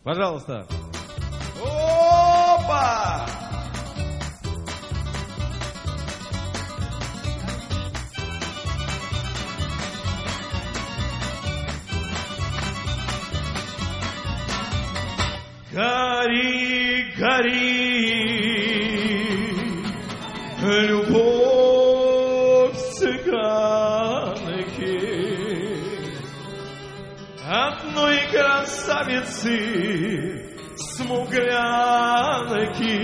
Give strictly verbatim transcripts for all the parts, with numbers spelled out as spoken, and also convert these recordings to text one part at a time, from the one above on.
Пожалуйста. Опа! Гори, гори, любовь цыганки, одной красавицы смуглянки.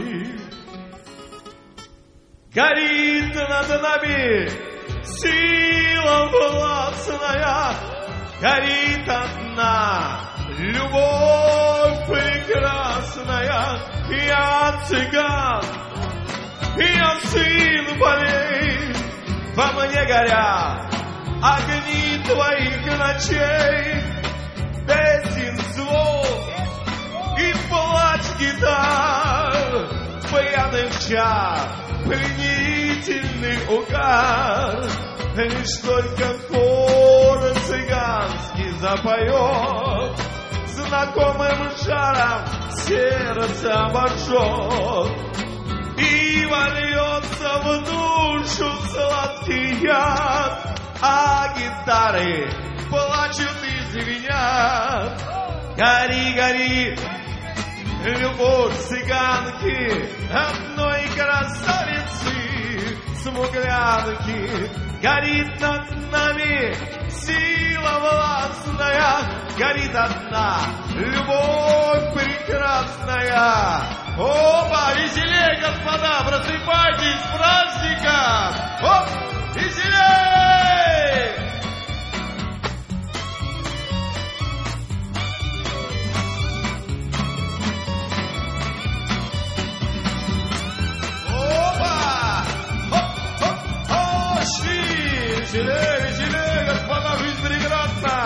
Горит над нами сила властная, горит одна любовь прекрасная. Я цыган, я сын полей, во мне горят огни твоих ночей, песен звон и плач гитар, пьяных чар, пленительный угар. Лишь только хор цыганский запоет, знакомым жаром сердце обожжет, и вольется в душу сладкий яд, а гитары плачут и звенят. Гори, гори, любовь цыганки, одной красавицы смуглянки. Горит над нами сила властная, горит одна любовь прекрасная. Опа, веселей, господа, просыпайтесь, с праздником! Оп, веселей! Веселее, веселее, господа, жизнь прекрасна!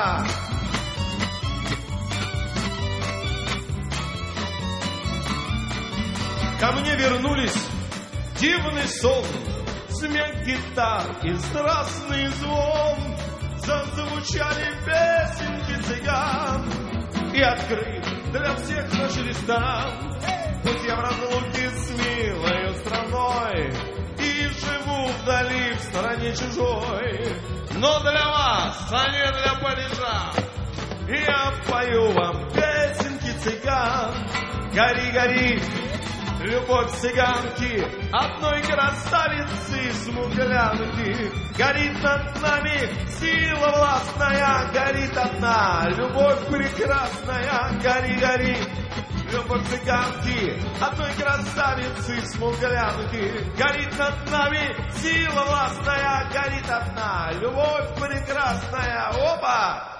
Ко мне вернулись дивный сон, смех гитар и страстный звон. Зазвучали песенки цыган, и открыт для всех наш ресторан. Пусть я в разлуке с милою страной и живу вдали, в стране чужой, но для вас, а не для падежа, я пою вам песенки цыган. Гори, гори, любовь цыганки, одной красавицы смуглянки. Горит над нами сила властная, горит одна любовь прекрасная. Гори, гори, любовь цыганки, одной красавицы смуглянки. Горит над нами сила властная, горит одна любовь прекрасная. Опа!